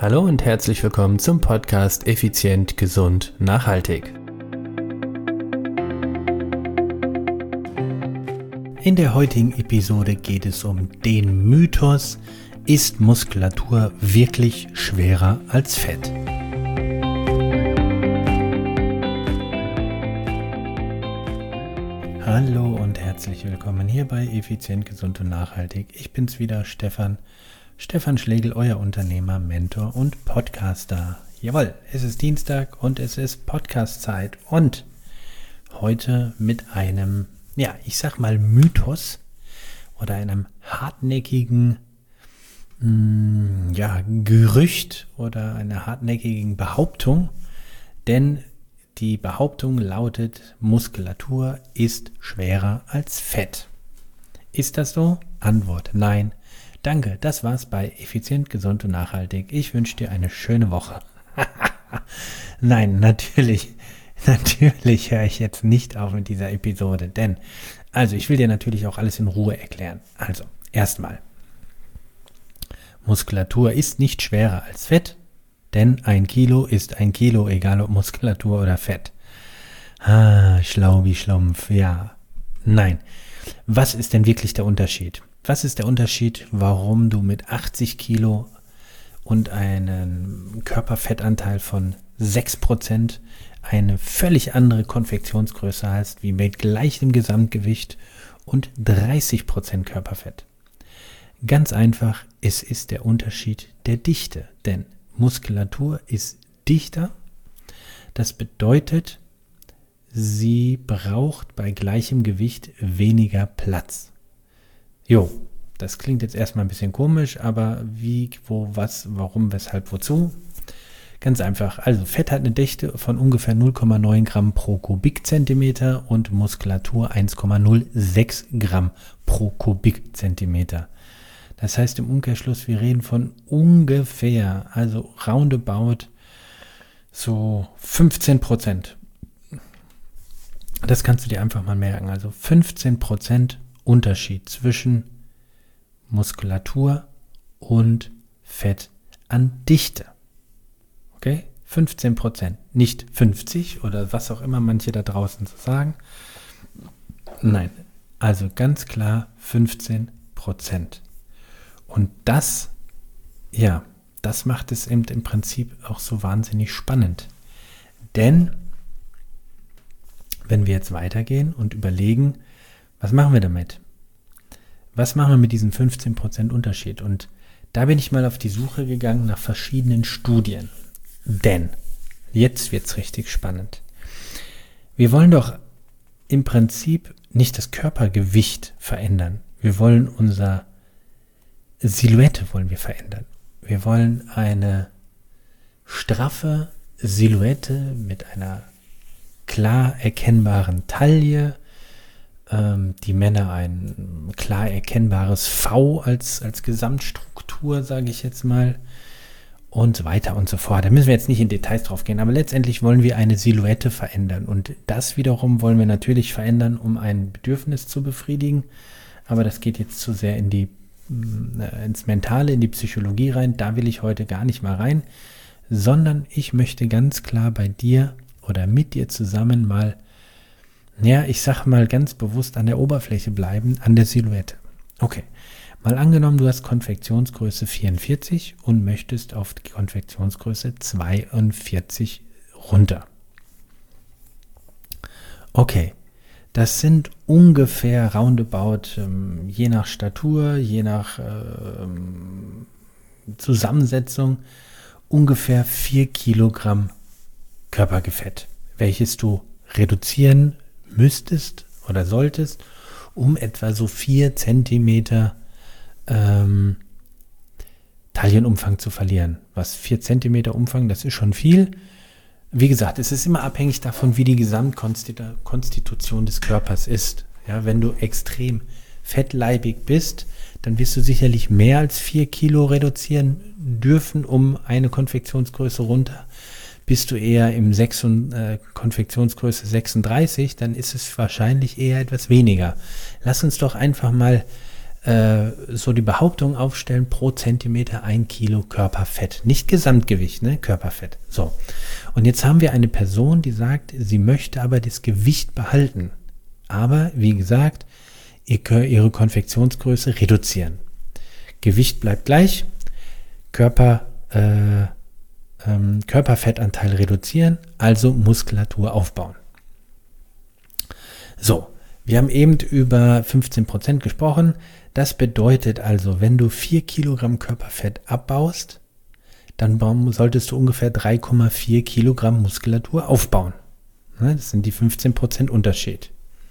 Hallo und herzlich willkommen zum Podcast Effizient, Gesund, Nachhaltig. In der heutigen Episode geht es um den Mythos: Ist Muskulatur wirklich schwerer als Fett? Hallo und herzlich willkommen hier bei Effizient, Gesund und Nachhaltig. Ich bin's wieder, Stefan Schlegel, euer Unternehmer, Mentor und Podcaster. Jawohl, es ist Dienstag und es ist Podcast-Zeit und heute mit einem, ich sag mal Mythos oder einem hartnäckigen Gerücht oder einer hartnäckigen Behauptung, denn die Behauptung lautet: Muskulatur ist schwerer als Fett. Ist das so? Antwort: Nein. Danke, das war's bei Effizient, Gesund und Nachhaltig. Ich wünsche dir eine schöne Woche. Nein, natürlich höre ich jetzt nicht auf mit dieser Episode, denn, ich will dir natürlich auch alles in Ruhe erklären. Also, erstmal, Muskulatur ist nicht schwerer als Fett, denn 1 Kilo ist 1 Kilo, egal ob Muskulatur oder Fett. Schlau wie Schlumpf, ja. Nein. Was ist denn wirklich der Unterschied? Was ist der Unterschied, warum du mit 80 Kilo und einem Körperfettanteil von 6% eine völlig andere Konfektionsgröße hast, wie mit gleichem Gesamtgewicht und 30% Körperfett? Ganz einfach, es ist der Unterschied der Dichte, denn Muskulatur ist dichter. Das bedeutet, sie braucht bei gleichem Gewicht weniger Platz. Das klingt jetzt erstmal ein bisschen komisch, aber wie, wo, was, warum, weshalb, wozu? Ganz einfach, also Fett hat eine Dichte von ungefähr 0,9 Gramm pro Kubikzentimeter und Muskulatur 1,06 Gramm pro Kubikzentimeter. Das heißt im Umkehrschluss, wir reden von ungefähr, also roundabout, so 15%. Das kannst du dir einfach mal merken, also 15% Unterschied zwischen Muskulatur und Fett an Dichte. Okay? 15%, nicht 50 oder was auch immer manche da draußen so sagen. Nein, also ganz klar 15%. Und das macht es eben im Prinzip auch so wahnsinnig spannend. Denn wenn wir jetzt weitergehen und überlegen, was machen wir damit? Was machen wir mit diesem 15% Unterschied? Und da bin ich mal auf die Suche gegangen nach verschiedenen Studien. Denn jetzt wird es richtig spannend. Wir wollen doch im Prinzip nicht das Körpergewicht verändern. Wir wollen unsere Silhouette verändern. Wir wollen eine straffe Silhouette mit einer klar erkennbaren Taille, die Männer ein klar erkennbares V als Gesamtstruktur, sage ich jetzt mal, und so weiter und so fort. Da müssen wir jetzt nicht in Details drauf gehen, aber letztendlich wollen wir eine Silhouette verändern und das wiederum wollen wir natürlich verändern, um ein Bedürfnis zu befriedigen, aber das geht jetzt zu sehr ins Mentale, in die Psychologie rein, da will ich heute gar nicht mal rein, sondern ich möchte ganz klar bei dir oder mit dir zusammen mal, ich sage mal ganz bewusst an der Oberfläche bleiben, an der Silhouette. Okay, mal angenommen, du hast Konfektionsgröße 44 und möchtest auf die Konfektionsgröße 42 runter. Okay, das sind ungefähr roundabout, je nach Statur, je nach Zusammensetzung, ungefähr 4 Kilogramm Körperfett, welches du reduzieren müsstest oder solltest, um etwa so 4 Zentimeter Taillenumfang zu verlieren. Was 4 Zentimeter Umfang, das ist schon viel. Wie gesagt, es ist immer abhängig davon, wie die Gesamtkonstitution des Körpers ist. Ja, wenn du extrem fettleibig bist, dann wirst du sicherlich mehr als 4 Kilo reduzieren dürfen, um eine Konfektionsgröße runter. Bist du eher im Konfektionsgröße 36, dann ist es wahrscheinlich eher etwas weniger. Lass uns doch einfach mal so die Behauptung aufstellen, pro Zentimeter 1 Kilo Körperfett. Nicht Gesamtgewicht, ne? Körperfett. So. Und jetzt haben wir eine Person, die sagt, sie möchte aber das Gewicht behalten. Aber, wie gesagt, ihre Konfektionsgröße reduzieren. Gewicht bleibt gleich, Körperfettanteil reduzieren, also Muskulatur aufbauen. So, wir haben eben über 15% gesprochen. Das bedeutet also, wenn du 4 Kilogramm Körperfett abbaust, dann solltest du ungefähr 3,4 Kilogramm Muskulatur aufbauen. Das sind die 15% Unterschied.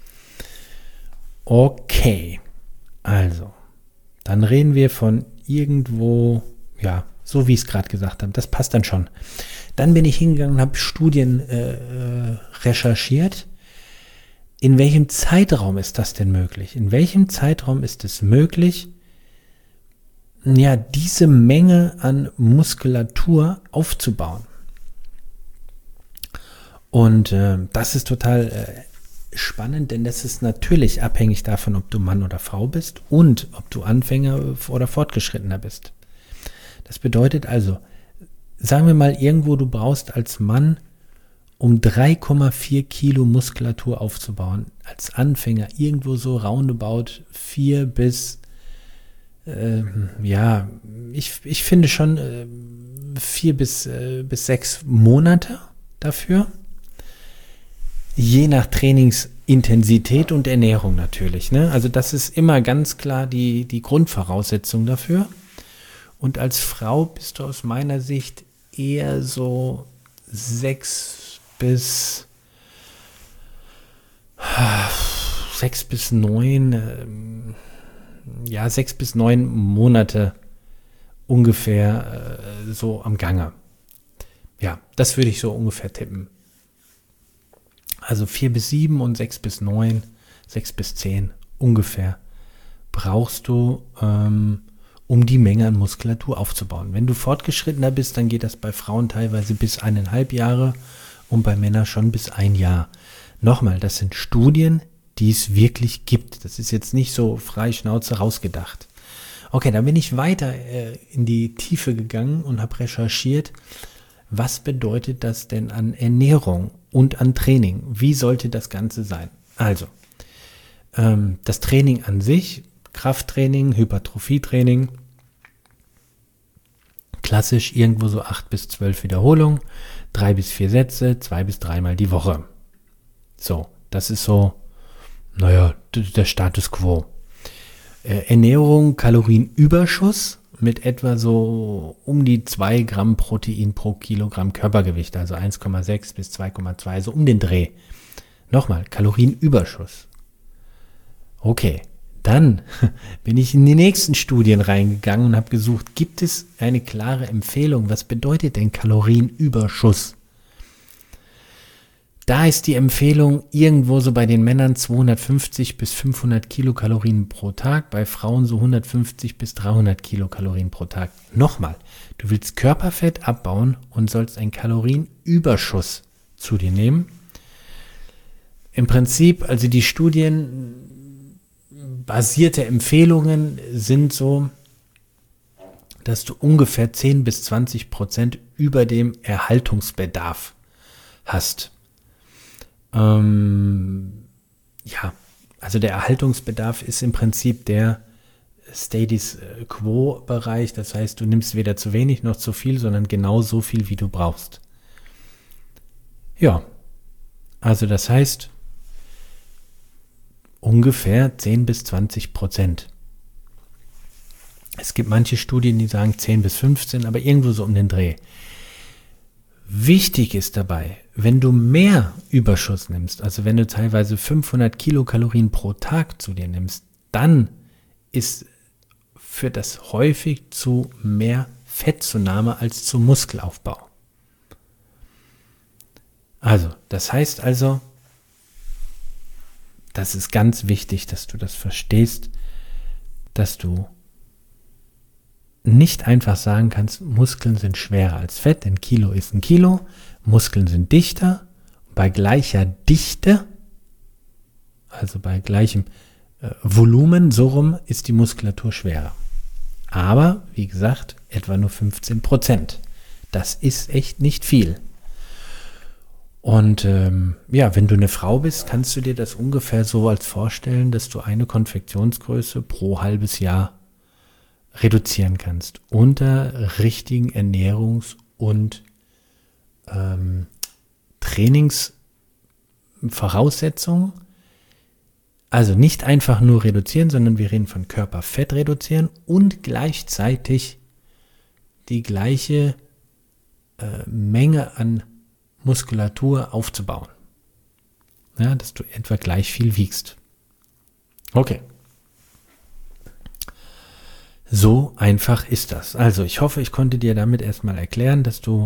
Okay, also, dann reden wir von irgendwo, ja, so wie ich es gerade gesagt habe, das passt dann schon. Dann bin ich hingegangen und habe Studien recherchiert. In welchem Zeitraum ist das denn möglich? In welchem Zeitraum ist es möglich, ja, diese Menge an Muskulatur aufzubauen? Und das ist total spannend, denn das ist natürlich abhängig davon, ob du Mann oder Frau bist und ob du Anfänger oder Fortgeschrittener bist. Das bedeutet also, sagen wir mal irgendwo, du brauchst als Mann, um 3,4 Kilo Muskulatur aufzubauen, als Anfänger irgendwo so roundabout 4 bis, ich finde schon 4 bis 6 Monate dafür. Je nach Trainingsintensität und Ernährung natürlich, ne? Also das ist immer ganz klar die Grundvoraussetzung dafür. Und als Frau bist du aus meiner Sicht eher so 6 bis 9, 6 bis 9 Monate ungefähr so am Gange. Ja, das würde ich so ungefähr tippen. Also 4 bis 7 und 6 bis 9, 6 bis 10 ungefähr brauchst du, um die Menge an Muskulatur aufzubauen. Wenn du fortgeschrittener bist, dann geht das bei Frauen teilweise bis 1,5 Jahre und bei Männern schon bis 1 Jahr. Nochmal, das sind Studien, die es wirklich gibt. Das ist jetzt nicht so frei Schnauze rausgedacht. Okay, dann bin ich weiter in die Tiefe gegangen und habe recherchiert, was bedeutet das denn an Ernährung und an Training? Wie sollte das Ganze sein? Also, das Training an sich, Krafttraining, Hypertrophietraining, klassisch irgendwo so 8 bis 12 Wiederholungen, 3 bis 4 Sätze, 2 bis 3 Mal die Woche. So, das ist so, der Status quo. Ernährung, Kalorienüberschuss mit etwa so um die 2 Gramm Protein pro Kilogramm Körpergewicht, also 1,6 bis 2,2, so um den Dreh. Nochmal, Kalorienüberschuss. Okay, dann bin ich in die nächsten Studien reingegangen und habe gesucht, gibt es eine klare Empfehlung? Was bedeutet denn Kalorienüberschuss? Da ist die Empfehlung irgendwo so bei den Männern 250 bis 500 Kilokalorien pro Tag, bei Frauen so 150 bis 300 Kilokalorien pro Tag. Nochmal, du willst Körperfett abbauen und sollst einen Kalorienüberschuss zu dir nehmen. Im Prinzip, also die studienbasierte Empfehlungen sind so, dass du ungefähr 10 bis 20% über dem Erhaltungsbedarf hast. Also der Erhaltungsbedarf ist im Prinzip der Status Quo-Bereich. Das heißt, du nimmst weder zu wenig noch zu viel, sondern genau so viel, wie du brauchst. Ja, also das heißt ungefähr 10 bis 20%. Es gibt manche Studien, die sagen 10 bis 15, aber irgendwo so um den Dreh. Wichtig ist dabei, wenn du mehr Überschuss nimmst, also wenn du teilweise 500 Kilokalorien pro Tag zu dir nimmst, dann führt das häufig zu mehr Fettzunahme als zu Muskelaufbau. Also, das heißt also, das ist ganz wichtig, dass du das verstehst, dass du nicht einfach sagen kannst, Muskeln sind schwerer als Fett, denn Kilo ist ein Kilo, Muskeln sind dichter, bei gleicher Dichte, also bei gleichem Volumen, so rum, ist die Muskulatur schwerer. Aber, wie gesagt, etwa nur 15%. Das ist echt nicht viel. Und wenn du eine Frau bist, kannst du dir das ungefähr so als vorstellen, dass du eine Konfektionsgröße pro halbes Jahr reduzieren kannst. Unter richtigen Ernährungs- und Trainingsvoraussetzungen. Also nicht einfach nur reduzieren, sondern wir reden von Körperfett reduzieren und gleichzeitig die gleiche Menge an Muskulatur aufzubauen. Ja, dass du etwa gleich viel wiegst. Okay. So einfach ist das. Also ich hoffe, ich konnte dir damit erstmal erklären, dass du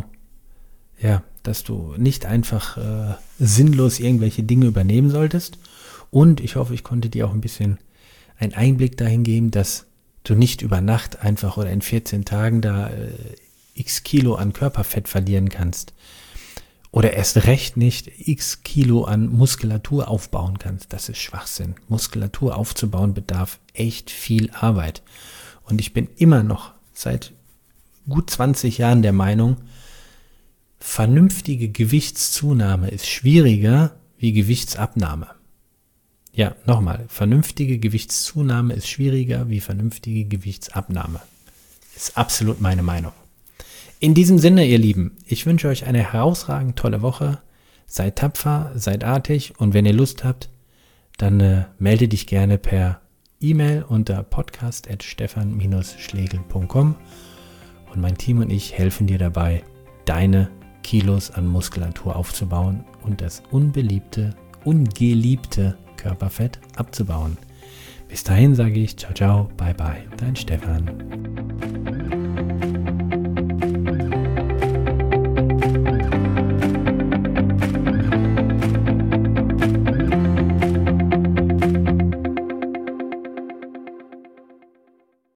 nicht einfach sinnlos irgendwelche Dinge übernehmen solltest. Und ich hoffe, ich konnte dir auch ein bisschen einen Einblick dahin geben, dass du nicht über Nacht einfach oder in 14 Tagen da x Kilo an Körperfett verlieren kannst. Oder erst recht nicht x Kilo an Muskulatur aufbauen kannst. Das ist Schwachsinn. Muskulatur aufzubauen bedarf echt viel Arbeit. Und ich bin immer noch seit gut 20 Jahren der Meinung, vernünftige Gewichtszunahme ist schwieriger wie Gewichtsabnahme. Ja, nochmal, vernünftige Gewichtszunahme ist schwieriger wie vernünftige Gewichtsabnahme. Ist absolut meine Meinung. In diesem Sinne, ihr Lieben, ich wünsche euch eine herausragend tolle Woche. Seid tapfer, seid artig und wenn ihr Lust habt, dann melde dich gerne per E-Mail unter podcast@stefan-schlegel.com und mein Team und ich helfen dir dabei, deine Kilos an Muskulatur aufzubauen und das ungeliebte Körperfett abzubauen. Bis dahin sage ich ciao, ciao, bye, bye, dein Stefan.